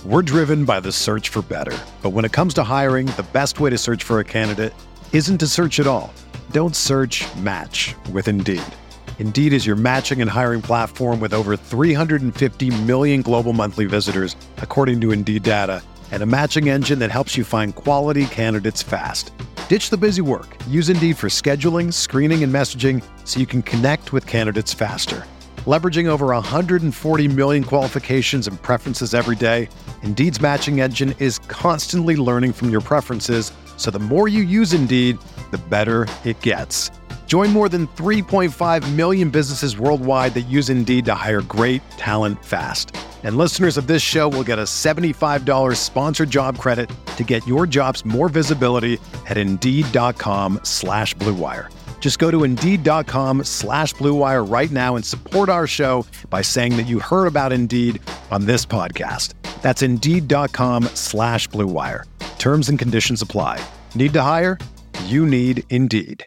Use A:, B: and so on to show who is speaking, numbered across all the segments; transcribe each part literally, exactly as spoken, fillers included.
A: We're driven by the search for better. But when it comes to hiring, the best way to search for a candidate isn't to search at all. Don't search, match with Indeed. Indeed is your matching and hiring platform with over three hundred fifty million global monthly visitors, according to Indeed data, and a matching engine that helps you find quality candidates fast. Ditch the busy work. Use Indeed for scheduling, screening, and messaging so you can connect with candidates faster. Leveraging over one hundred forty million qualifications and preferences every day, Indeed's matching engine is constantly learning from your preferences, so the more you use Indeed, the better it gets. Join more than three point five million businesses worldwide that use Indeed to hire great talent fast. And listeners of this show will get a seventy-five dollars sponsored job credit to get your jobs more visibility at Indeed.com slash Blue Wire. Just go to Indeed.com slash Blue Wire right now and support our show by saying that you heard about Indeed on this podcast. That's Indeed.com slash Blue Wire. Terms and conditions apply. Need to hire? You need Indeed.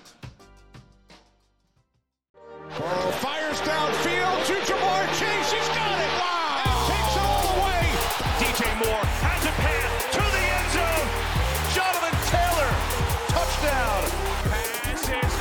B: Burrow fires downfield to Jamar Chase. He's got it. Wow. And takes it all the way. D J Moore has a pass to the end zone. Jonathan Taylor. Touchdown. Pass is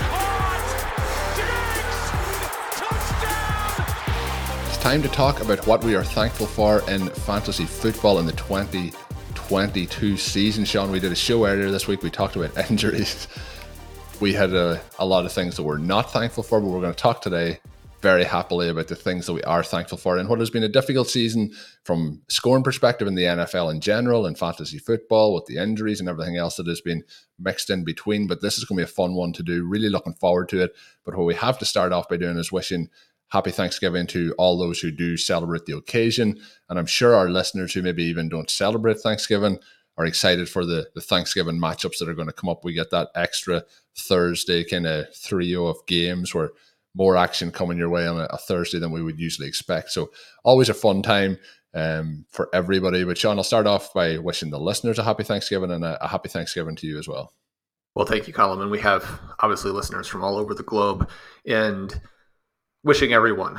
B: caught. Diggs. Touchdown.
C: It's time to talk about what we are thankful for in fantasy football in the twenty twenty-two season. Sean, we did a show earlier this week. We talked about injuries. We had a, a lot of things that we're not thankful for, but we're going to talk today very happily about the things that we are thankful for in what has been a difficult season from scoring perspective in the N F L in general and fantasy football with the injuries and everything else that has been mixed in between. But this is going to be a fun one to do. Really looking forward to it. But what we have to start off by doing is wishing happy Thanksgiving to all those who do celebrate the occasion. And I'm sure our listeners who maybe even don't celebrate Thanksgiving are excited for the, the Thanksgiving matchups that are going to come up. We get that extra Thursday kind of trio of games where more action coming your way on a, a Thursday than we would usually expect. So always a fun time um, for everybody. But Sean, I'll start off by wishing the listeners a happy Thanksgiving and a, a happy Thanksgiving to you as well.
D: Well, thank you, Colin. And we have obviously listeners from all over the globe, and wishing everyone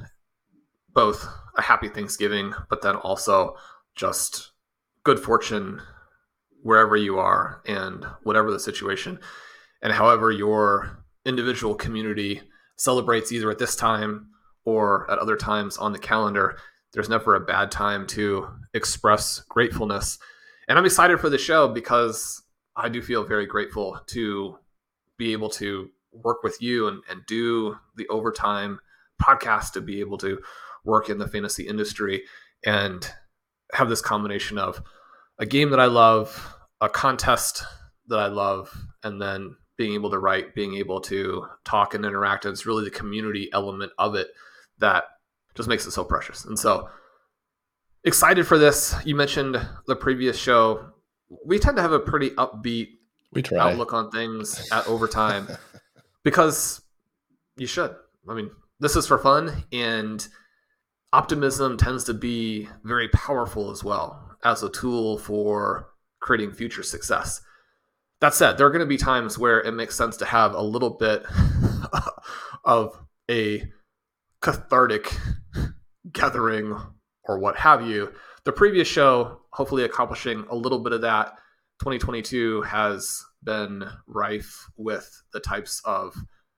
D: both a happy Thanksgiving, but then also just good fortune wherever you are and whatever the situation, and however your individual community celebrates either at this time or at other times on the calendar. There's never a bad time to express gratefulness. And I'm excited for the show because I do feel very grateful to be able to work with you and, and do the Overtime podcast, to be able to work in the fantasy industry and have this combination of a game that I love, a contest that I love, and then being able to write, being able to talk and interact. And it's really the community element of it that just makes it so precious. And so excited for this. You mentioned the previous show. We tend to have a pretty upbeat
C: we try.
D: outlook on things at Overtime because you should. I mean, this is for fun, and optimism tends to be very powerful as well as a tool for creating future success. That said, there are going to be times where it makes sense to have a little bit of a cathartic gathering or what have you. The previous show, hopefully accomplishing a little bit of that. twenty twenty-two has been rife with the types of,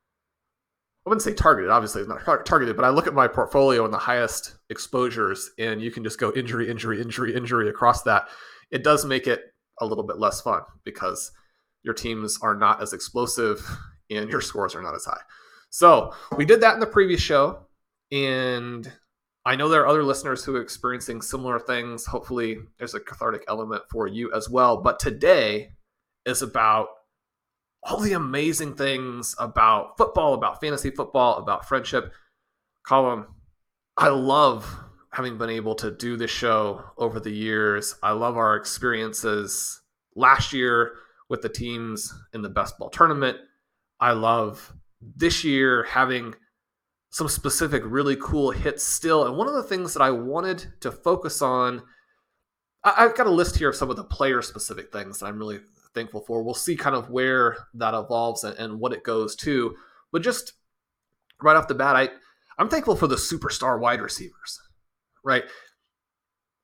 D: I wouldn't say targeted, obviously it's not targeted, but I look at my portfolio and the highest exposures, and you can just go injury, injury, injury, injury across that. It does make it a little bit less fun because your teams are not as explosive and your scores are not as high. So we did that in the previous show, and I know there are other listeners who are experiencing similar things. Hopefully there's a cathartic element for you as well. But today is about all the amazing things about football, about fantasy football, about friendship. Colin, I love having been able to do this show over the years. I love our experiences last year with the teams in the best ball tournament. I love this year having some specific really cool hits still. And one of the things that I wanted to focus on, I, I've got a list here of some of the player specific things that I'm really thankful for. We'll see kind of where that evolves and, and what it goes to. But just right off the bat, I, I'm thankful for the superstar wide receivers, right?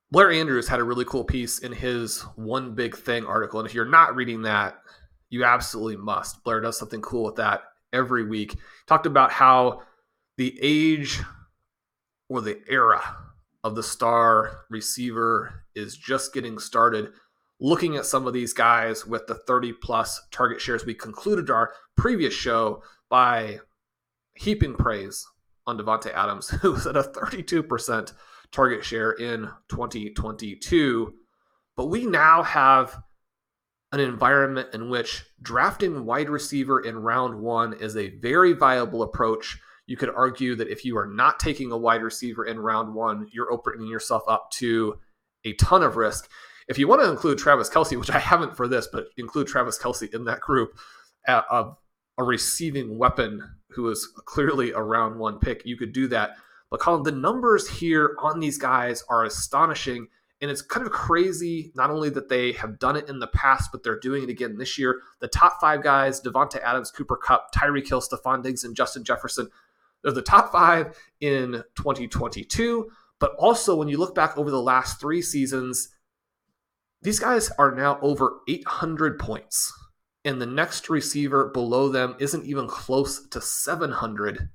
D: Blair Andrews had a really cool piece in his One Big Thing article. And if you're not reading that, you absolutely must. Blair does something cool with that every week. Talked about how the age or the era of the star receiver is just getting started. Looking at some of these guys with the thirty plus target shares, we concluded our previous show by heaping praise on Davante Adams, who was at a thirty-two percent target share in twenty twenty-two. But we now have an environment in which drafting wide receiver in round one is a very viable approach. You could argue that if you are not taking a wide receiver in round one, you're opening yourself up to a ton of risk. If you want to include Travis Kelce, which I haven't for this, but include Travis Kelce in that group of a receiving weapon who is clearly a round one pick, you could do that. But Colin, the numbers here on these guys are astonishing. And it's kind of crazy, not only that they have done it in the past, but they're doing it again this year. The top five guys, Davante Adams, Cooper Kupp, Tyreek Hill, Stephon Diggs, and Justin Jefferson, they're the top five in twenty twenty-two. But also, when you look back over the last three seasons, these guys are now over eight hundred points. And the next receiver below them isn't even close to seven hundred.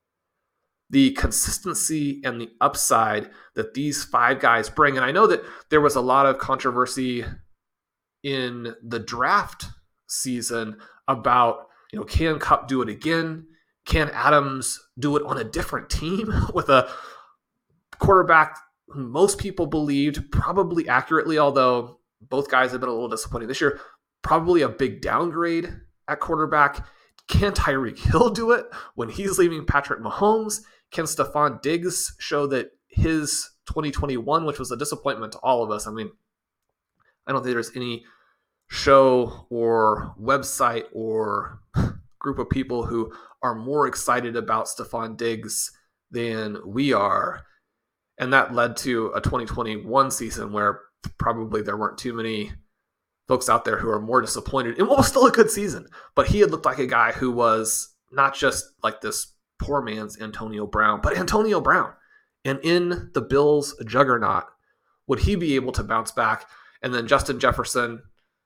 D: The consistency and the upside that these five guys bring. And I know that there was a lot of controversy in the draft season about, you know, can Kupp do it again? Can Adams do it on a different team with a quarterback who most people believed, probably accurately, although both guys have been a little disappointing this year, probably a big downgrade at quarterback? Can Tyreek Hill do it when he's leaving Patrick Mahomes? Can Stephon Diggs show that his twenty twenty-one, which was a disappointment to all of us? I mean, I don't think there's any show or website or group of people who are more excited about Stephon Diggs than we are. And that led to a twenty twenty-one season where probably there weren't too many folks out there who are more disappointed in what was still a good season. But he had looked like a guy who was not just like this poor man's Antonio Brown, but Antonio Brown. And in the Bills' juggernaut, would he be able to bounce back? And then Justin Jefferson,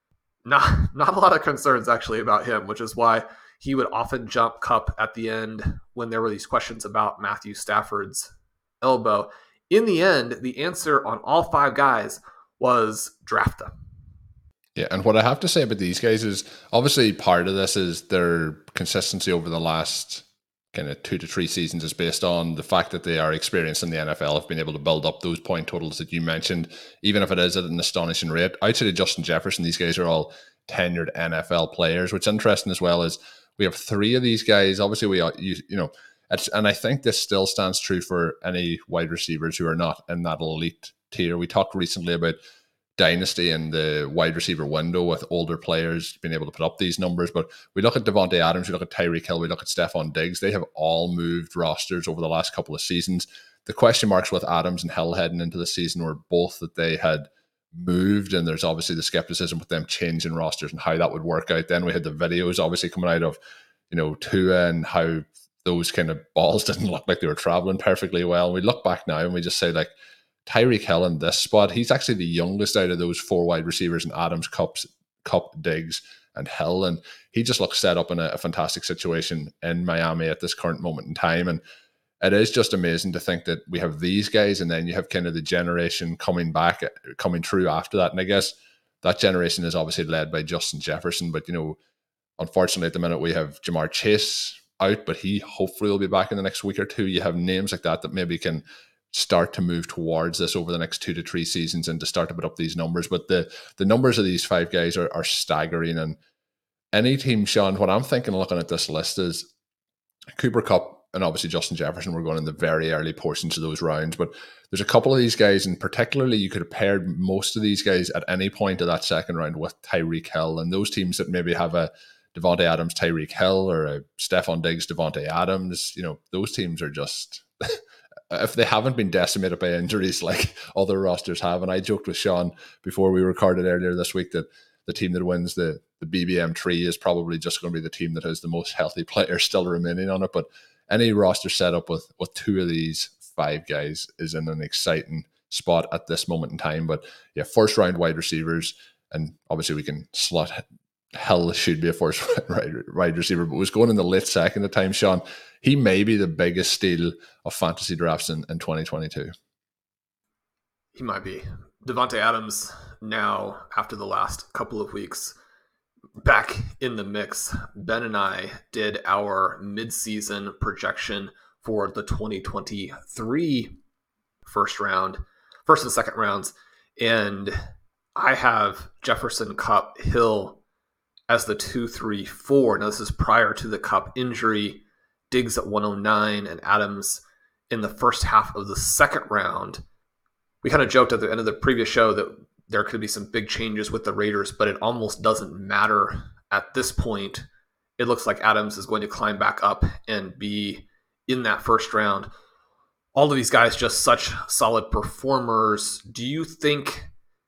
D: not, not a lot of concerns actually about him, which is why he would often jump Kupp at the end when there were these questions about Matthew Stafford's elbow. In the end, the answer on all five guys was draft them.
C: Yeah, and what I have to say about these guys is obviously part of this is their consistency over the last kind of two to three seasons is based on the fact that they are experienced in the N F L, have been able to build up those point totals that you mentioned, even if it is at an astonishing rate. Outside of Justin Jefferson, these guys are all tenured N F L players. What's interesting as well is we have three of these guys. Obviously, we you, you know, it's, and I think this still stands true for any wide receivers who are not in that elite tier. We talked recently about dynasty and the wide receiver window with older players being able to put up these numbers. But we look at Davante Adams, we look at Tyreek Hill, we look at Stephon Diggs. They have all moved rosters over the last couple of seasons. The question marks with Adams and Hill heading into the season were both that they had moved, and there's obviously the skepticism with them changing rosters and how that would work out. Then we had the videos obviously coming out of, you know, Tua and how those kind of balls didn't look like they were traveling perfectly well. And we look back now and we just say, like, Tyreek Hill in this spot, he's actually the youngest out of those four wide receivers in Adams, Kupp, Kupp, Diggs, and Hill. And he just looks set up in a, a fantastic situation in Miami at this current moment in time. And it is just amazing to think that we have these guys, and then you have kind of the generation coming back, coming through after that. And I guess that generation is obviously led by Justin Jefferson. But, you know, unfortunately at the minute we have Jamar Chase out, but he hopefully will be back in the next week or two. You have names like that that maybe can start to move towards this over the next two to three seasons and to start to put up these numbers. But the the numbers of these five guys are, are staggering. And any team, Sean, what I'm thinking looking at this list is Cooper Kupp and obviously Justin Jefferson were going in the very early portions of those rounds. But there's a couple of these guys, and particularly you could have paired most of these guys at any point of that second round with Tyreek Hill. And those teams that maybe have a Davante Adams, Tyreek Hill, or a Stephon Diggs, Davante Adams, you know, those teams are just... if they haven't been decimated by injuries like other rosters have. And I joked with Sean before we recorded earlier this week that the team that wins the, the B B M tree is probably just going to be the team that has the most healthy players still remaining on it. But any roster setup with, with two of these five guys is in an exciting spot at this moment in time. But yeah, first round wide receivers, and obviously we can slot Hill should be a first round wide receiver, but was going in the late second at times, Sean. He may be the biggest steal of fantasy drafts in, in twenty twenty-two.
D: He might be. Devontae Adams now, after the last couple of weeks, back in the mix. Ben and I did our midseason projection for the twenty twenty-three first round, first and second rounds, and I have Jefferson, Kupp, Hill as the two, three, four. Now, this is prior to the Kupp injury. Diggs at one oh nine and Adams in the first half of the second round. We kind of joked at the end of the previous show that there could be some big changes with the Raiders, but it almost doesn't matter at this point. It looks like Adams is going to climb back up and be in that first round. All of these guys just such solid performers. Do you think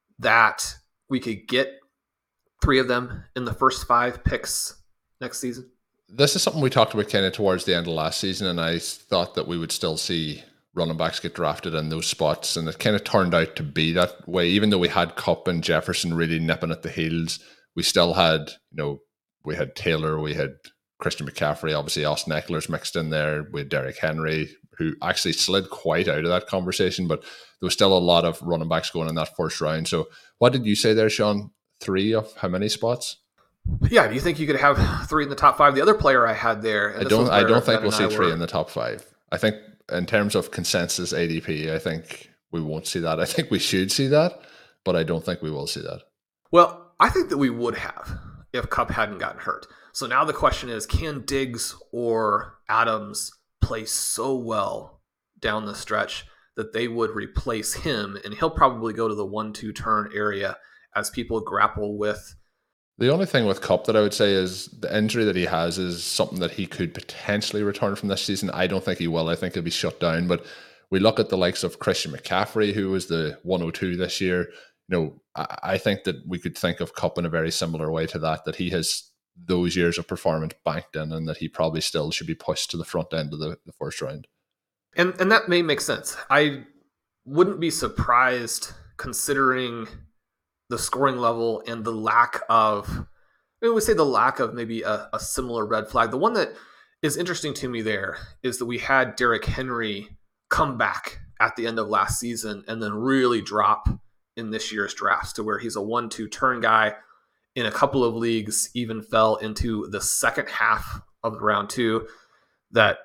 D: that we could get three of them in the first five picks next season?
C: This is something we talked about kind of towards the end of last season, and I thought that we would still see running backs get drafted in those spots, and it kind of turned out to be that way. Even though we had Kupp and Jefferson really nipping at the heels, we still had, you know, we had Taylor, we had Christian McCaffrey, obviously Austin Eckler's mixed in there, we had Derrick Henry, who actually slid quite out of that conversation, but there was still a lot of running backs going in that first round. So what did you say there, Sean? Three of how many spots?
D: Yeah, do you think you could have three in the top five? The other player I had there,
C: I don't. I don't think we'll see three in the top five. I think in terms of consensus A D P, I think we won't see that. I think we should see that, but I don't think we will see that.
D: Well, I think that we would have if Kupp hadn't gotten hurt. So now the question is, can Diggs or Adams play so well down the stretch that they would replace him, and he'll probably go to the one two turn area as people grapple with.
C: The only thing with Kupp that I would say is the injury that he has is something that he could potentially return from this season. I don't think he will. I think he'll be shut down. But we look at the likes of Christian McCaffrey, who was the one oh two this year. You know, I, I think that we could think of Kupp in a very similar way to that, that he has those years of performance banked in, and that he probably still should be pushed to the front end of the, the first round.
D: And and that may make sense. I wouldn't be surprised considering the scoring level and the lack of, I mean, we say the lack of maybe a, a similar red flag. The one that is interesting to me there is that we had Derrick Henry come back at the end of last season and then really drop in this year's drafts to where he's a one two turn guy. In a couple of leagues, even fell into the second half of round two that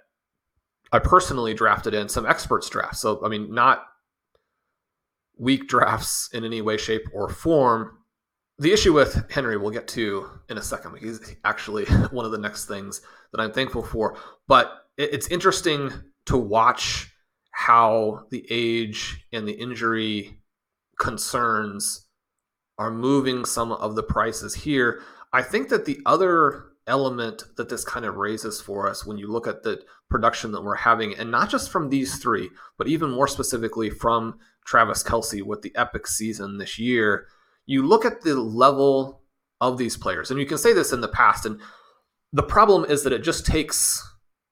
D: I personally drafted in, some experts drafts. So, I mean, not weak drafts in any way, shape, or form. The issue with Henry we'll get to in a second. He's actually one of the next things that I'm thankful for. But it's interesting to watch how the age and the injury concerns are moving some of the prices here. I think that the other element that this kind of raises for us when you look at the production that we're having, and not just from these three, but even more specifically from Travis Kelce with the epic season this year, you look at the level of these players, and you can say this in the past, and the problem is that it just takes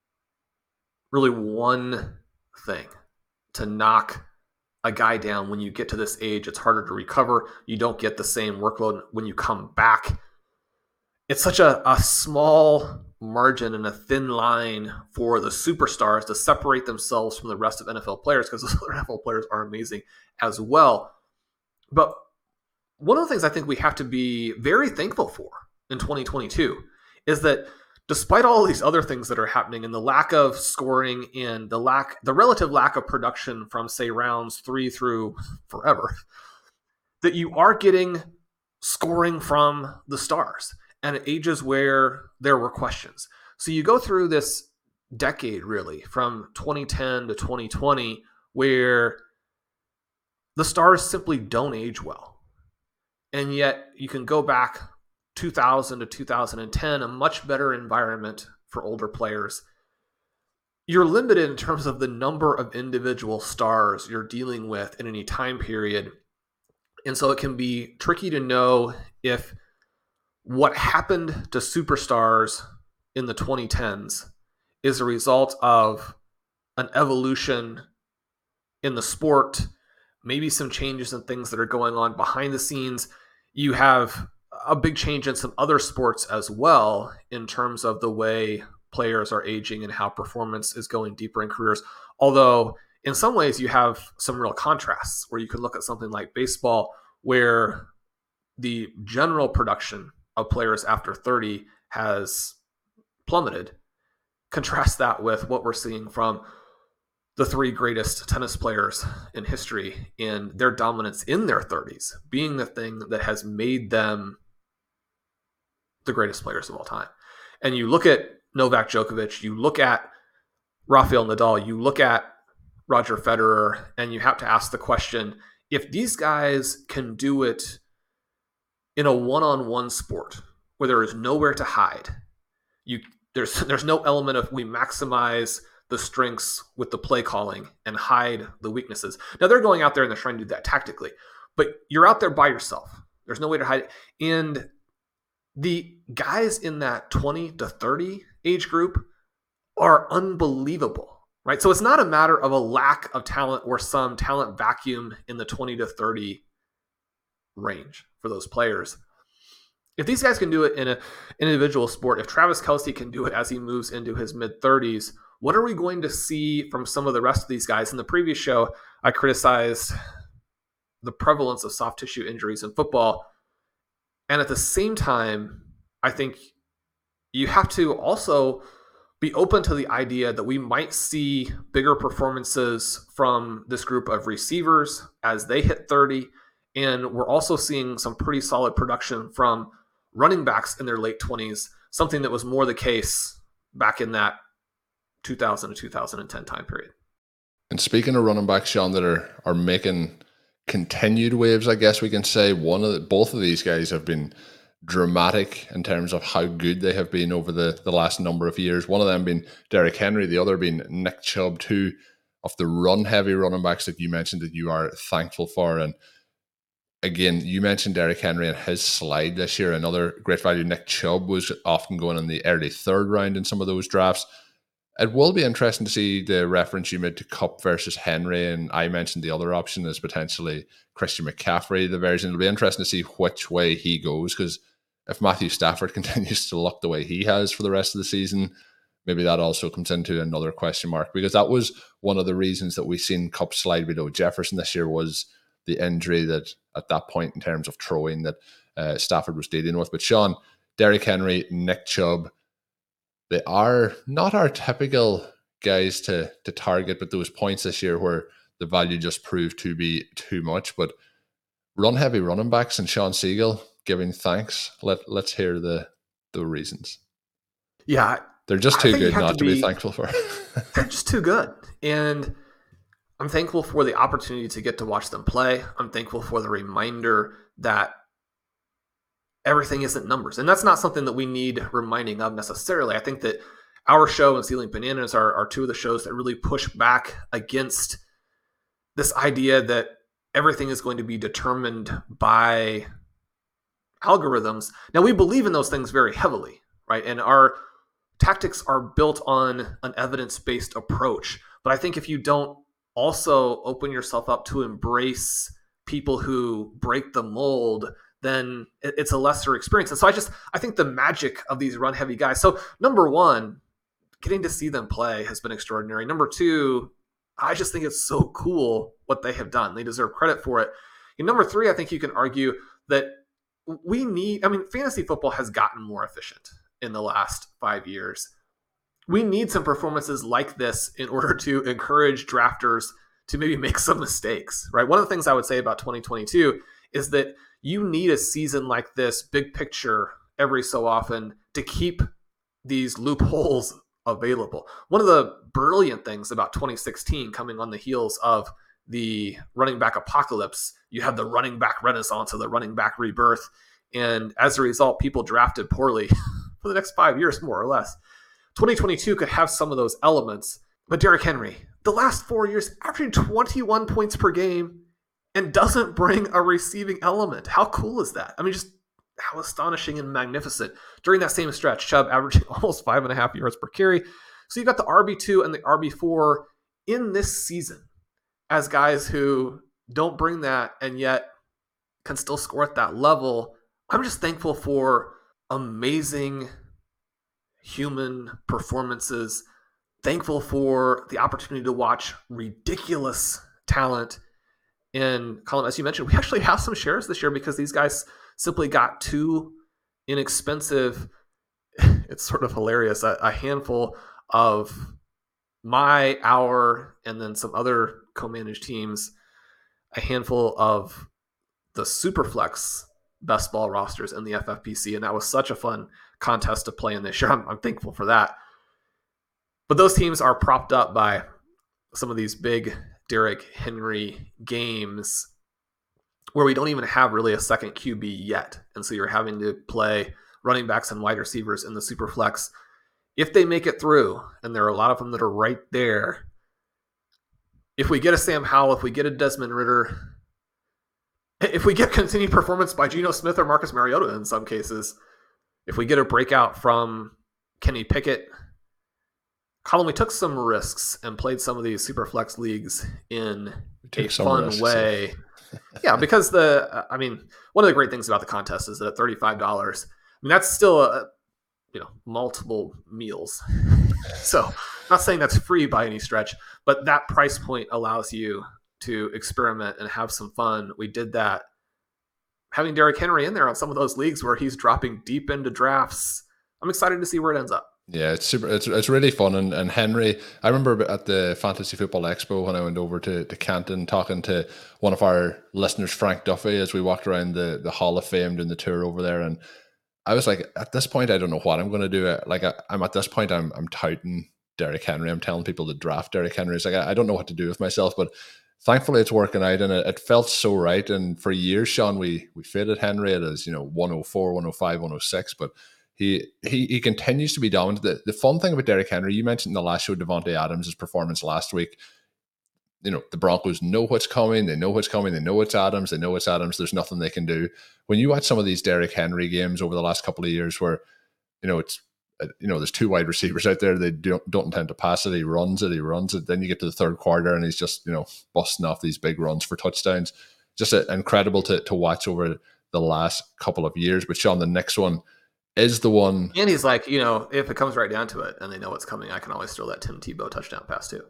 D: really one thing to knock a guy down. When you get to this age, it's harder to recover. You don't get the same workload when you come back. It's such a, a small margin and a thin line for the superstars to separate themselves from the rest of N F L players, because those other N F L players are amazing as well. But one of the things I think we have to be very thankful for in twenty twenty-two is that despite all these other things that are happening and the lack of scoring and the lack, the relative lack of production from, say, rounds three through forever, that you are getting scoring from the stars and at ages where there were questions. So you go through this decade, really, from twenty ten to twenty twenty, where the stars simply don't age well. And yet you can go back two thousand to two thousand ten, a much better environment for older players. You're limited in terms of the number of individual stars you're dealing with in any time period. And so it can be tricky to know if what happened to superstars in the twenty tens is a result of an evolution in the sport, maybe some changes and things that are going on behind the scenes. You have a big change in some other sports as well in terms of the way players are aging and how performance is going deeper in careers. Although in some ways you have some real contrasts where you can look at something like baseball, where the general production of players after thirty has plummeted. Contrast that with what we're seeing from the three greatest tennis players in history and their dominance in their thirties being the thing that has made them the greatest players of all time. And you look at Novak Djokovic, you look at Rafael Nadal, you look at Roger Federer, and you have to ask the question, if these guys can do it in a one-on-one sport where there is nowhere to hide, you there's there's no element of we maximize the strengths with the play calling and hide the weaknesses. Now they're going out there and they're trying to do that tactically, but you're out there by yourself. There's no way to hide it. And the guys in that twenty to thirty age group are unbelievable, right? So it's not a matter of a lack of talent or some talent vacuum in the twenty to thirty range for those players. If these guys can do it in an individual sport, if Travis Kelce can do it as he moves into his mid-thirties, what are we going to see from some of the rest of these guys? In the previous show, I criticized the prevalence of soft tissue injuries in football. And at the same time, I think you have to also be open to the idea that we might see bigger performances from this group of receivers as they hit thirty. And we're also seeing some pretty solid production from running backs in their late twenties, something that was more the case back in that two thousand to two thousand ten time period.
C: And speaking of running backs, Sean, that are, are making continued waves, I guess we can say, one of the, both of these guys have been dramatic in terms of how good they have been over the, the last number of years. One of them being Derrick Henry, the other being Nick Chubb, two of the run-heavy running backs that you mentioned that you are thankful for. And again, you mentioned Derrick Henry and his slide this year. Another great value, Nick Chubb, was often going in the early third round in some of those drafts. It will be interesting to see the reference you made to Kupp versus Henry, and I mentioned the other option is potentially Christian McCaffrey, the version. It'll be interesting to see which way he goes, because if Matthew Stafford continues to look the way he has for the rest of the season, maybe that also comes into another question mark, because that was one of the reasons that we've seen Kupp slide below Jefferson this year, was the injury that at that point in terms of throwing that uh, Stafford was dealing with. But Sean, Derrick Henry, Nick Chubb, they are not our typical guys to to target, but there was points this year where the value just proved to be too much. But run-heavy running backs and Sean Siegel giving thanks. Let, let's hear the, the reasons.
D: Yeah.
C: They're just too good not
D: to
C: to be,
D: be
C: thankful for.
D: They're just too good. And I'm thankful for the opportunity to get to watch them play. I'm thankful for the reminder that everything isn't numbers. And that's not something that we need reminding of necessarily. I think that our show and Stealing Bananas are, are two of the shows that really push back against this idea that everything is going to be determined by algorithms. Now, we believe in those things very heavily, right? And our tactics are built on an evidence-based approach. But I think if you don't also open yourself up to embrace people who break the mold, then it's a lesser experience. And so I just, I think the magic of these run heavy guys. So number one, getting to see them play has been extraordinary. Number two, I just think it's so cool what they have done. They deserve credit for it. And number three, I think you can argue that we need, I mean, fantasy football has gotten more efficient in the last five years. We need some performances like this in order to encourage drafters to maybe make some mistakes, right? One of the things I would say about twenty twenty-two is that you need a season like this, big picture, every so often to keep these loopholes available. One of the brilliant things about twenty sixteen, coming on the heels of the running back apocalypse, you have the running back renaissance or the running back rebirth. And as a result, people drafted poorly for the next five years, more or less. twenty twenty-two could have some of those elements. But Derrick Henry, the last four years, averaging twenty-one points per game, and doesn't bring a receiving element. How cool is that? I mean, just how astonishing and magnificent. During that same stretch, Chubb averaging almost five and a half yards per carry. So you've got the R B two and the R B four in this season as guys who don't bring that and yet can still score at that level. I'm just thankful for amazing human performances, thankful for the opportunity to watch ridiculous talent. And Colin, as you mentioned, we actually have some shares this year because these guys simply got too inexpensive. It's sort of hilarious. A, a handful of my, our, and then some other co-managed teams, a handful of the Superflex best ball rosters in the F F P C. And that was such a fun contest to play in this year. I'm, I'm thankful for that. But those teams are propped up by some of these big Derrick Henry games where we don't even have really a second Q B yet. And so you're having to play running backs and wide receivers in the Superflex. If they make it through, and there are a lot of them that are right there, if we get a Sam Howell, if we get a Desmond Ridder, if we get continued performance by Geno Smith or Marcus Mariota in some cases, if we get a breakout from Kenny Pickett, Colin, we took some risks and played some of these Superflex leagues in a fun risks, way. Yeah. yeah, because the, I mean, one of the great things about the contest is that at thirty-five dollars, I mean, that's still a, you know, multiple meals. So I'm not saying that's free by any stretch, but that price point allows you to experiment and have some fun. We did that having Derrick Henry in there on some of those leagues where he's dropping deep into drafts. I'm excited to see where it ends up.
C: Yeah, it's super. It's it's really fun. And, and Henry, I remember at the Fantasy Football Expo when I went over to, to Canton talking to one of our listeners, Frank Duffy, as we walked around the, the Hall of Fame doing the tour over there. And I was like, at this point, I don't know what I'm going to do. Like, I, I'm at this point, I'm I'm touting Derrick Henry. I'm telling people to draft Derrick Henry. It's like, I, I don't know what to do with myself, but thankfully it's working out, and it, it felt so right. And for years, Sean, we we faded Henry at as, you know, one oh four, one oh five, one oh six, but He, he he continues to be dominant. The, the fun thing about Derrick Henry, you mentioned in the last show, Devontae Adams' performance last week. You know, the Broncos know what's coming. They know what's coming. They know it's Adams. They know it's Adams. There's nothing they can do. When you watch some of these Derrick Henry games over the last couple of years where, you know, it's, you know, there's two wide receivers out there. They don't, don't intend to pass it. He runs it. He runs it. Then you get to the third quarter and he's just, you know, busting off these big runs for touchdowns. Just a, incredible to, to watch over the last couple of years. But Sean, the next one is the one.
D: And he's like, you know, if it comes right down to it and they know what's coming, I can always throw that Tim Tebow touchdown pass too.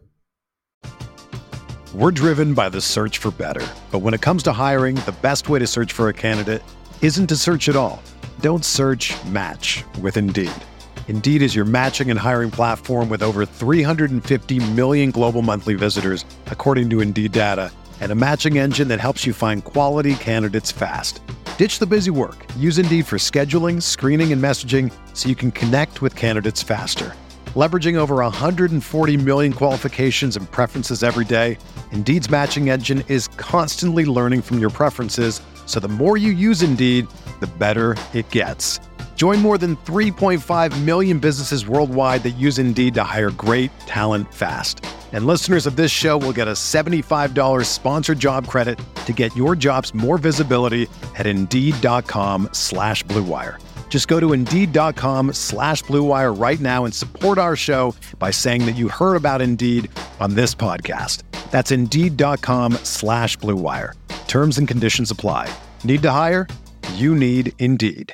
A: We're driven by the search for better. But when it comes to hiring, the best way to search for a candidate isn't to search at all. Don't search, match with Indeed. Indeed is your matching and hiring platform with over three hundred fifty million global monthly visitors, according to Indeed data, and a matching engine that helps you find quality candidates fast. Ditch the busy work. Use Indeed for scheduling, screening, and messaging so you can connect with candidates faster. Leveraging over one hundred forty million qualifications and preferences every day, Indeed's matching engine is constantly learning from your preferences, so the more you use Indeed, the better it gets. Join more than three point five million businesses worldwide that use Indeed to hire great talent fast. And listeners of this show will get a seventy-five dollars sponsored job credit to get your jobs more visibility at Indeed.com slash Blue Wire. Just go to Indeed.com slash Blue Wire right now and support our show by saying that you heard about Indeed on this podcast. That's Indeed.com slash Blue Wire. Terms and conditions apply. Need to hire? You need Indeed.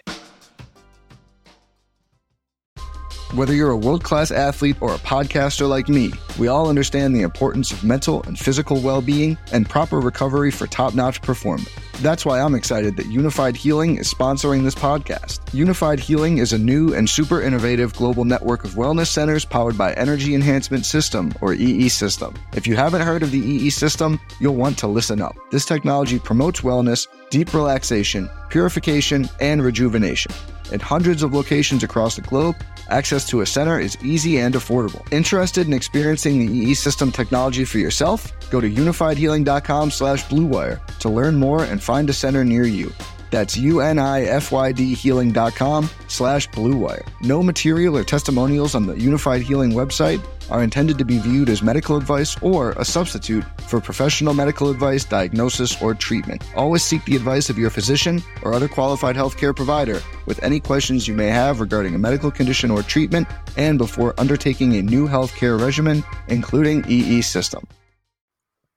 E: Whether you're a world-class athlete or a podcaster like me, we all understand the importance of mental and physical well-being and proper recovery for top-notch performance. That's why I'm excited that Unified Healing is sponsoring this podcast. Unified Healing is a new and super innovative global network of wellness centers powered by Energy Enhancement System, or E E System. If you haven't heard of the E E System, you'll want to listen up. This technology promotes wellness, deep relaxation, purification, and rejuvenation. At hundreds of locations across the globe, access to a center is easy and affordable. Interested in experiencing the E E System technology for yourself? Go to unifiedhealing.com slash bluewire to learn more and find a center near you. That's U-N-I-F-Y-D healing.com slash bluewire. No material or testimonials on the Unified Healing website are intended to be viewed as medical advice or a substitute for professional medical advice, diagnosis, or treatment. Always seek the advice of your physician or other qualified healthcare provider with any questions you may have regarding a medical condition or treatment and before undertaking a new healthcare regimen, including E E System.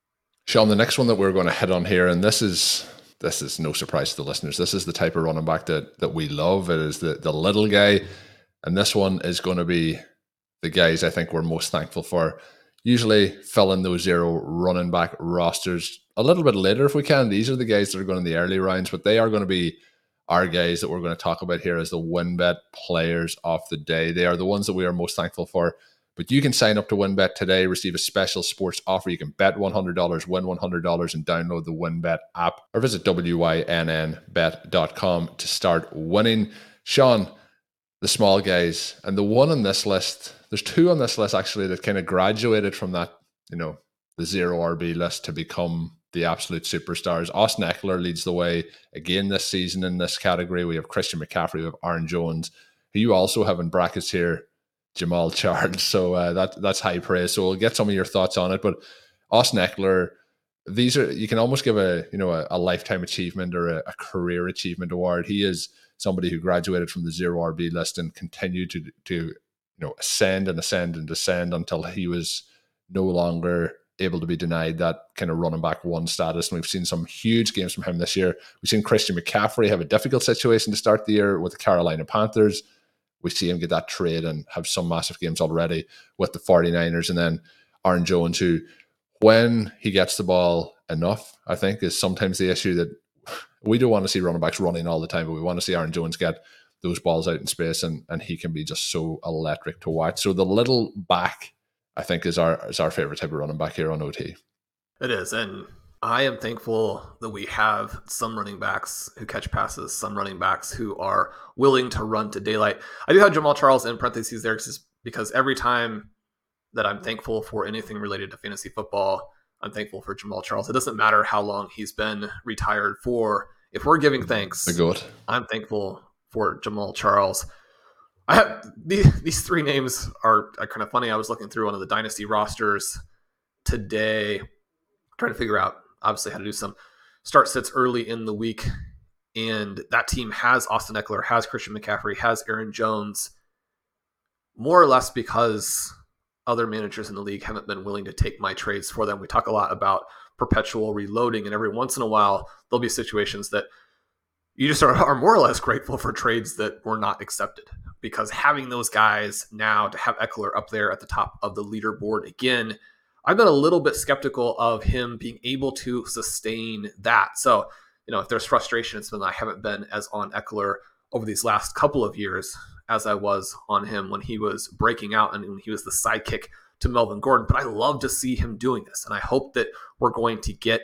C: Sean, the next one that we're going to hit on here, and this is this is no surprise to the listeners. This is the type of running back that that we love. It is the, the little guy. And this one is going to be the guys I think we're most thankful for. Usually fill in those zero running back rosters a little bit later if we can. These are the guys that are going in the early rounds, but they are going to be our guys that we're going to talk about here as the WynnBET players of the day. They are the ones that we are most thankful for. But you can sign up to WynnBET today, receive a special sports offer. You can bet one hundred dollars, win one hundred dollars, and download the WynnBET app, or visit W Y N N bet dot com to start winning. Sean, the small guys, and the one on this list, there's two on this list actually that kind of graduated from that, you know, the zero R B list to become the absolute superstars. Austin Ekeler leads the way again this season in this category. We have Christian McCaffrey, we have Aaron Jones, who you also have in brackets here, Jamaal Charles. So uh, that that's high praise. So we'll get some of your thoughts on it. But Austin Ekeler, these are, you can almost give a, you know, a, a lifetime achievement or a, a career achievement award. He is somebody who graduated from the zero R B list and continued to to you know ascend and ascend and descend until he was no longer able to be denied that kind of running back one status. And we've seen some huge games from him this year. We've seen Christian McCaffrey have a difficult situation to start the year with the Carolina Panthers. We see him get that trade and have some massive games already with the 49ers. And then Aaron Jones, who, when he gets the ball enough, I think is sometimes the issue that we don't want to see running backs running all the time, but we want to see Aaron Jones get those balls out in space, and, and he can be just so electric to watch. So the little back, I think, is our is our favorite type of running back here on O T.
D: It is, and I am thankful that we have some running backs who catch passes, some running backs who are willing to run to daylight. I do have Jamaal Charles in parentheses there because every time that I'm thankful for anything related to fantasy football, I'm thankful for Jamaal Charles. It doesn't matter how long he's been retired for. If we're giving thanks,
C: the goat. I'm
D: thankful for Jamaal Charles. I have these, these three names are, are kind of funny. I was looking through one of the dynasty rosters today, trying to figure out obviously how to do some start sits early in the week. And that team has Austin Ekeler, has Christian McCaffrey, has Aaron Jones, more or less because other managers in the league haven't been willing to take my trades for them. We talk a lot about perpetual reloading, and every once in a while, there'll be situations that you just are, are more or less grateful for trades that were not accepted, because having those guys now, to have Ekeler up there at the top of the leaderboard again, I've been a little bit skeptical of him being able to sustain that. So, you know, if there's frustration, it's been I haven't been as on Ekeler over these last couple of years as I was on him when he was breaking out and when he was the sidekick to Melvin Gordon. But I love to see him doing this, and I hope that we're going to get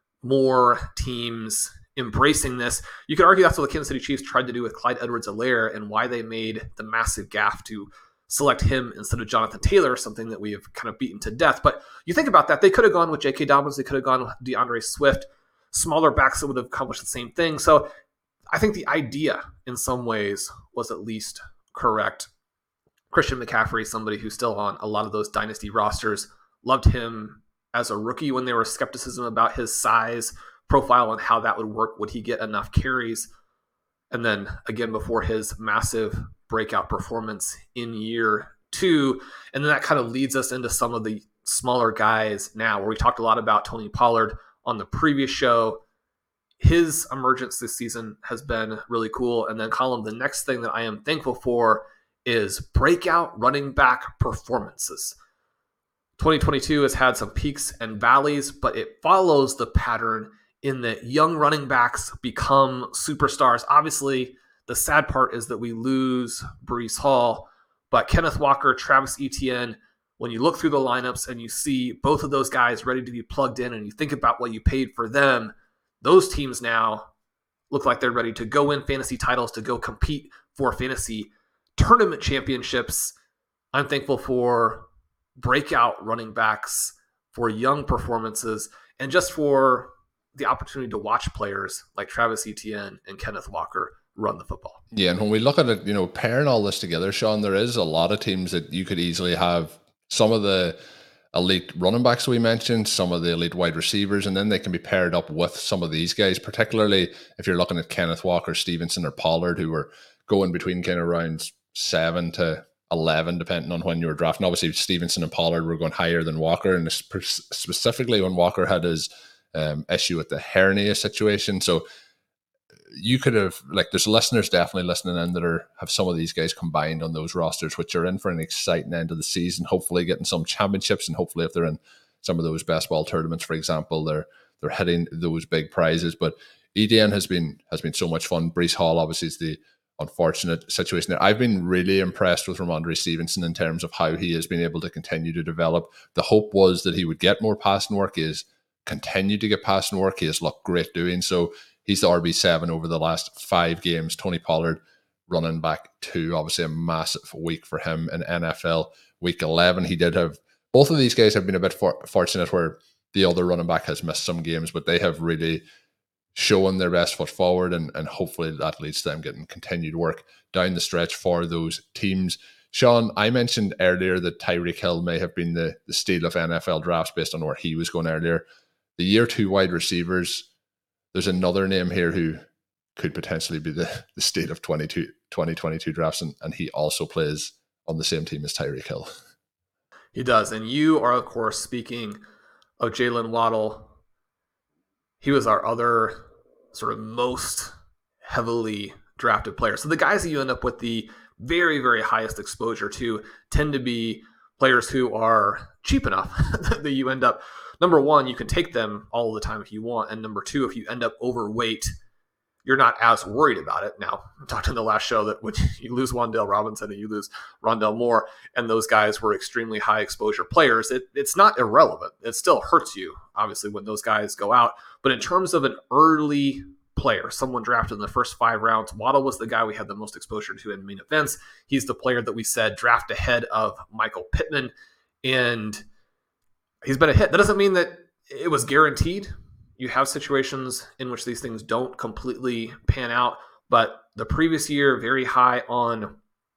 D: more teams embracing this. You could argue that's what the Kansas City Chiefs tried to do with Clyde Edwards-Helaire and why they made the massive gaffe to select him instead of Jonathan Taylor, something that we have kind of beaten to death. But you think about that, they could have gone with J K. Dobbins, they could have gone with DeAndre Swift, smaller backs that would have accomplished the same thing. So I think the idea in some ways was at least correct. Christian McCaffrey, somebody who's still on a lot of those dynasty rosters, loved him as a rookie when there was skepticism about his size profile and how that would work. Would he get enough carries? And then again, before his massive breakout performance in year two. And then that kind of leads us into some of the smaller guys now, where we talked a lot about Tony Pollard on the previous show. His emergence this season has been really cool. And then, Colin, the next thing that I am thankful for is breakout running back performances. twenty twenty-two has had some peaks and valleys, but it follows the pattern in that young running backs become superstars. Obviously, the sad part is that we lose Breece Hall, but Kenneth Walker, Travis Etienne, when you look through the lineups and you see both of those guys ready to be plugged in and you think about what you paid for them, those teams now look like they're ready to go win fantasy titles, to go compete for fantasy tournament championships. I'm thankful for breakout running backs, for young performances, and just for the opportunity to watch players like Travis Etienne and Kenneth Walker run the football.
C: Yeah, and when we look at it, you know, pairing all this together, Sean, there is a lot of teams that you could easily have some of the elite running backs we mentioned, some of the elite wide receivers, and then they can be paired up with some of these guys, particularly if you're looking at Kenneth Walker, Stevenson, or Pollard, who were going between kind of rounds seven to eleven, depending on when you were drafting. Obviously, Stevenson and Pollard were going higher than Walker, and specifically when Walker had his um, issue with the hernia situation. So you could have, like, there's listeners definitely listening in that are have some of these guys combined on those rosters, which are in for an exciting end of the season, hopefully getting some championships, and hopefully if they're in some of those best ball tournaments, for example, they're they're hitting those big prizes. But Etienne has been has been so much fun. Breece Hall obviously is the unfortunate situation there. I've been really impressed with Ramondre Stevenson in terms of how he has been able to continue to develop. The hope was that he would get more passing work. He has continued to get passing work. He has looked great doing so. He's the R B seven over the last five games. Tony Pollard running back two, obviously a massive week for him in N F L. Week eleven, he did have, both of these guys have been a bit for, fortunate where the other running back has missed some games, but they have really shown their best foot forward, and, and hopefully that leads to them getting continued work down the stretch for those teams. Sean, I mentioned earlier that Tyreek Hill may have been the, the steal of N F L drafts based on where he was going earlier. The year two wide receivers, there's another name here who could potentially be the, the state of twenty twenty-two drafts, and, and he also plays on the same team as Tyreek Hill.
D: He does. And you are, of course, speaking of Jalen Waddle. He was our other sort of most heavily drafted player. So the guys that you end up with the very, very highest exposure to tend to be players who are cheap enough that you end up, number one, you can take them all the time if you want. And number two, if you end up overweight, you're not as worried about it. Now, I talked in the last show that when you lose Wan'Dale Robinson and you lose Rondale Moore, and those guys were extremely high exposure players, it, it's not irrelevant. It still hurts you, obviously, when those guys go out. But in terms of an early player, someone drafted in the first five rounds, Waddle was the guy we had the most exposure to in main events. He's the player that we said draft ahead of Michael Pittman, and he's been a hit. That doesn't mean that it was guaranteed. You have situations in which these things don't completely pan out, but the previous year, very high on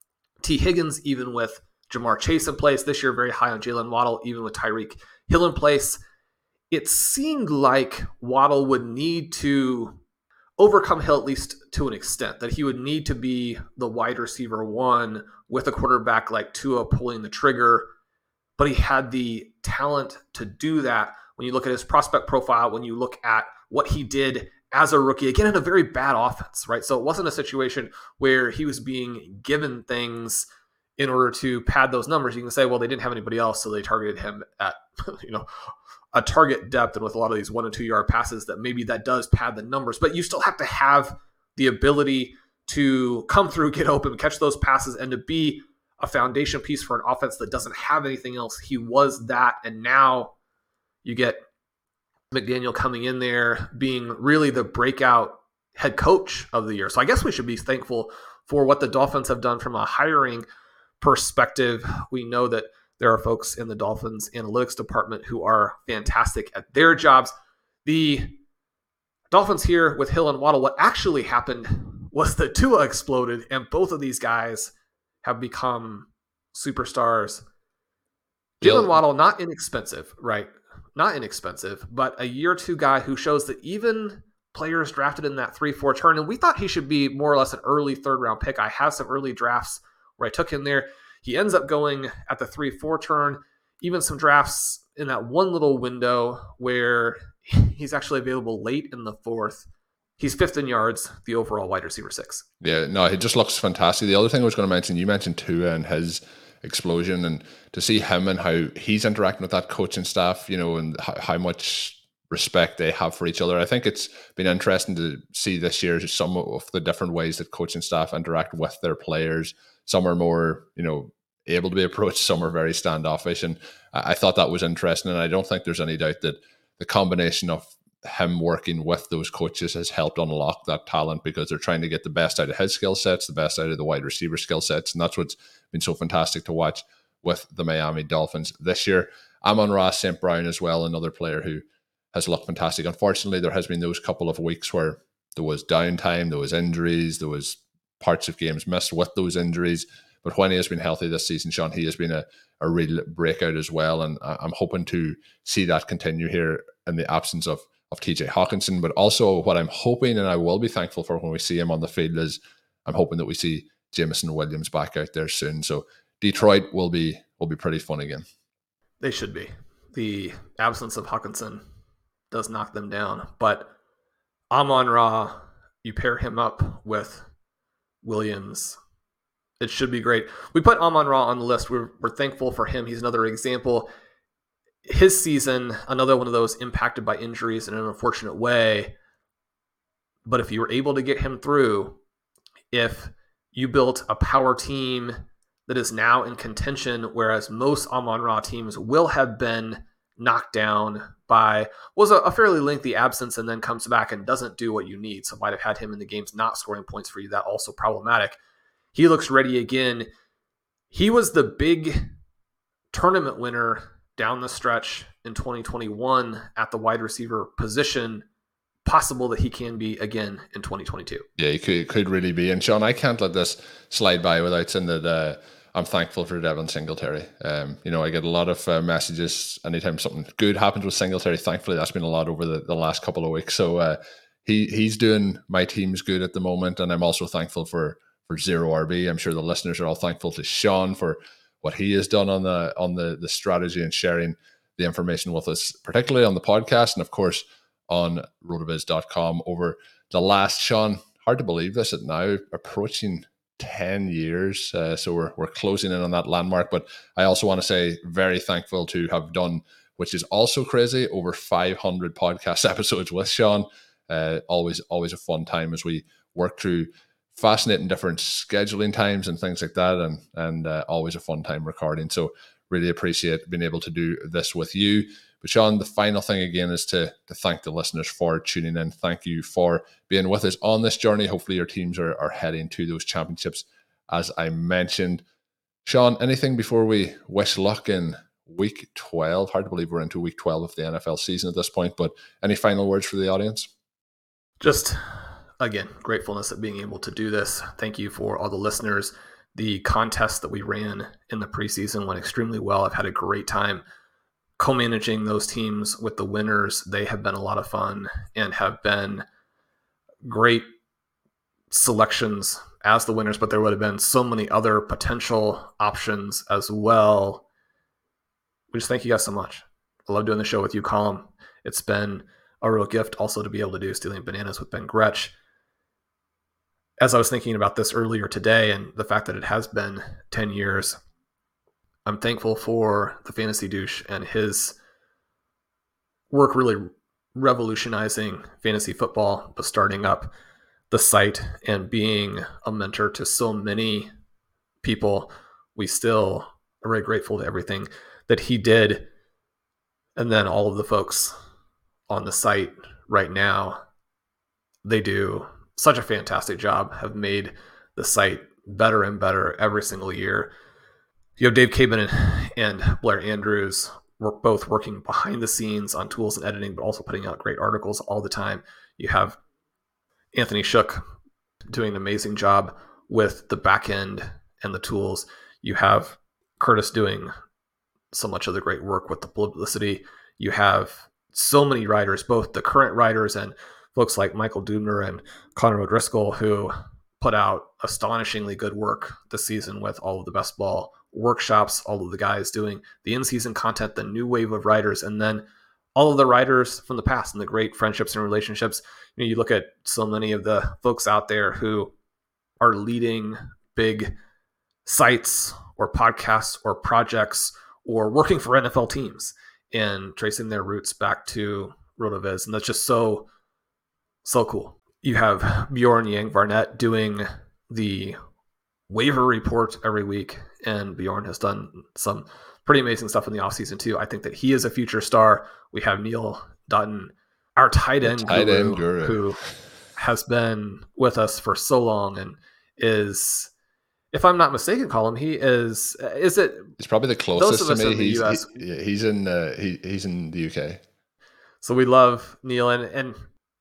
D: T. Higgins, even with Jamar Chase in place. This year, very high on Jalen Waddle, even with Tyreek Hill in place. It seemed like Waddle would need to overcome Hill, at least to an extent, that he would need to be the wide receiver one with a quarterback like Tua pulling the trigger, but he had the talent to do that. When you look at his prospect profile, when you look at what he did as a rookie, again, in a very bad offense, right? So it wasn't a situation where he was being given things in order to pad those numbers. You can say, well, they didn't have anybody else, so they targeted him at, you know, a target depth, and with a lot of these one and two yard passes, that maybe that does pad the numbers, but you still have to have the ability to come through, get open, catch those passes, and to be a foundation piece for an offense that doesn't have anything else. He was that, and now you get McDaniel coming in there being really the breakout head coach of the year. So I guess we should be thankful for what the Dolphins have done from a hiring perspective. We know that there are folks in the Dolphins analytics department who are fantastic at their jobs. The Dolphins here with Hill and Waddle, what actually happened was that Tua exploded, and both of these guys have become superstars. Jalen Waddle, not inexpensive, right? Not inexpensive, but a year two guy who shows that even players drafted in that three four turn, and we thought he should be more or less an early third round pick. I have some early drafts where I took him there. He ends up going at the three four turn, even some drafts in that one little window where he's actually available late in the fourth. He's fifth in yards, the overall wide receiver six.
C: Yeah, no, he just looks fantastic. The other thing I was going to mention, you mentioned Tua and his explosion, and to see him and how he's interacting with that coaching staff, you know, and how, how much respect they have for each other. I think it's been interesting to see this year some of the different ways that coaching staff interact with their players. Some are more, you know, able to be approached, some are very standoffish, and I, I thought that was interesting, and I don't think there's any doubt that the combination of him working with those coaches has helped unlock that talent, because they're trying to get the best out of his skill sets, the best out of the wide receiver skill sets. And that's what's been so fantastic to watch with the Miami Dolphins this year. Amon-Ra Saint Brown as well, another player who has looked fantastic. Unfortunately, there has been those couple of weeks where there was downtime, there was injuries, there was parts of games missed with those injuries. But when he has been healthy this season, Sean, he has been a, a real breakout as well. And I'm hoping to see that continue here in the absence of of T J Hawkinson. But also what I'm hoping, and I will be thankful for when we see him on the field, is I'm hoping that we see Jameson Williams back out there soon. So Detroit will be will be pretty fun again.
D: They should be. The absence of Hawkinson does knock them down, but Amon-Ra, you pair him up with Williams, it should be great. We put Amon-Ra on the list. We're, we're thankful for him. He's another example. His season, another one of those impacted by injuries in an unfortunate way. But if you were able to get him through, if you built a power team that is now in contention, whereas most Amon-Ra teams will have been knocked down by, was a, a fairly lengthy absence and then comes back and doesn't do what you need. So might have had him in the games not scoring points for you. That also problematic. He looks ready again. He was the big tournament winner down the stretch in twenty twenty-one at the wide receiver position. Possible that he can be again in twenty twenty-two.
C: Yeah, he could, could really be. And Sean, I can't let this slide by without saying that uh, I'm thankful for Devin Singletary. Um, you know, I get a lot of uh, messages anytime something good happens with Singletary. Thankfully, that's been a lot over the, the last couple of weeks. So uh, he he's doing my team's good at the moment. And I'm also thankful for for Zero R B. I'm sure the listeners are all thankful to Sean for what he has done on the on the, the strategy and sharing the information with us, particularly on the podcast. And of course, on rotoviz dot com over the last, Sean, hard to believe this at now, approaching ten years. Uh, so we're we're closing in on that landmark. But I also want to say very thankful to have done, which is also crazy, over five hundred podcast episodes with Sean. Uh, always, always a fun time as we work through fascinating different scheduling times and things like that. And, and uh, always a fun time recording. So really appreciate being able to do this with you. But Sean, the final thing again is to, to thank the listeners for tuning in. Thank you for being with us on this journey. Hopefully your teams are, are heading to those championships, as I mentioned. Sean, anything before we wish luck in week twelve? Hard to believe we're into week twelve of the N F L season at this point, but any final words for the audience?
D: Just, again, gratefulness at being able to do this. Thank you for all the listeners. The contest that we ran in the preseason went extremely well. I've had a great time co-managing those teams with the winners. They have been a lot of fun and have been great selections as the winners, but there would have been so many other potential options as well. We just thank you guys so much. I love doing the show with you, Colm. It's been a real gift also to be able to do Stealing Bananas with Ben Gretch. As I was thinking about this earlier today and the fact that it has been ten years, I'm thankful for the Fantasy Douche and his work really revolutionizing fantasy football, but starting up the site and being a mentor to so many people. We still are very grateful to everything that he did. And then all of the folks on the site right now, they do such a fantastic job, have made the site better and better every single year. You have Dave Cabin and Blair Andrews work both working behind the scenes on tools and editing, but also putting out great articles all the time. You have Anthony Shook doing an amazing job with the back end and the tools. You have Curtis doing so much of the great work with the publicity. You have so many writers, both the current writers and folks like Michael Dubner and Connor O'Driscoll, who put out astonishingly good work this season with all of the best ball workshops, all of the guys doing the in-season content, the new wave of writers, and then all of the writers from the past and the great friendships and relationships. You know, you look at so many of the folks out there who are leading big sites or podcasts or projects or working for N F L teams and tracing their roots back to RotoViz. And that's just so, so cool. You have Bjorn Yang Varnett doing the waiver report every week, and Bjorn has done some pretty amazing stuff in the offseason too. I think that he is a future star. We have Neil Dutton, our tight end,
C: tight
D: guru,
C: end guru,
D: who has been with us for so long and is, if I'm not mistaken, Colm, he is, is it?
C: He's probably the closest to me. He's,
D: U S
C: he, he's in uh, he, he's in the U K.
D: So we love Neil, and, and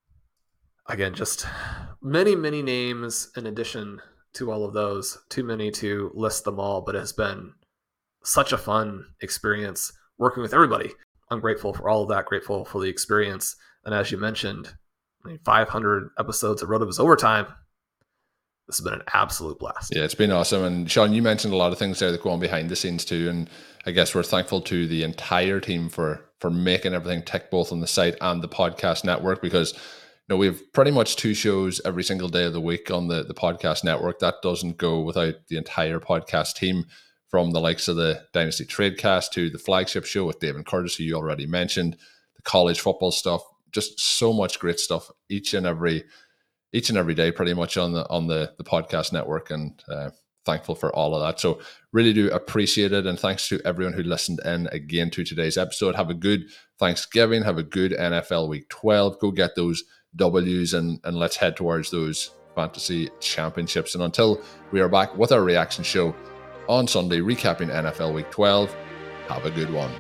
D: again, just many, many names in addition to all of those. Too many to list them all, but it has been such a fun experience working with everybody. I'm grateful for all of that, grateful for the experience. And as you mentioned, I mean, five hundred episodes of RotoViz Overtime. This has been an absolute blast.
C: Yeah, it's been awesome. And Sean, you mentioned a lot of things there that go on behind the scenes too. And I guess we're thankful to the entire team for for making everything tick, both on the site and the podcast network, because you know we have pretty much two shows every single day of the week on the, the podcast network. That doesn't go without the entire podcast team, from the likes of the Dynasty Tradecast to the flagship show with David Curtis, who you already mentioned, the college football stuff, just so much great stuff each and every each and every day pretty much on the on the, the podcast network, and uh, thankful for all of that. So really do appreciate it, and thanks to everyone who listened in again to today's episode. Have a good Thanksgiving, have a good N F L Week twelve, go get those W's, and, and let's head towards those fantasy championships. And until we are back with our reaction show on Sunday, recapping N F L Week twelve, have a good one.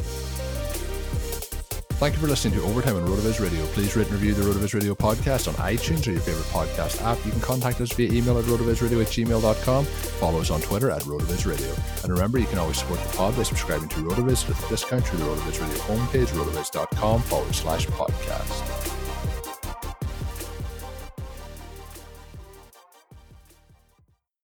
C: Thank you for listening to Overtime on RotoViz Radio. Please rate and review the RotoViz Radio podcast on iTunes or your favorite podcast app. You can contact us via email at rotovizradio at gmail dot com. Follow us on Twitter at RotoViz Radio. And remember, you can always support the pod by subscribing to RotoViz with a discount through the RotoViz Radio homepage, rotoviz dot com forward slash podcast.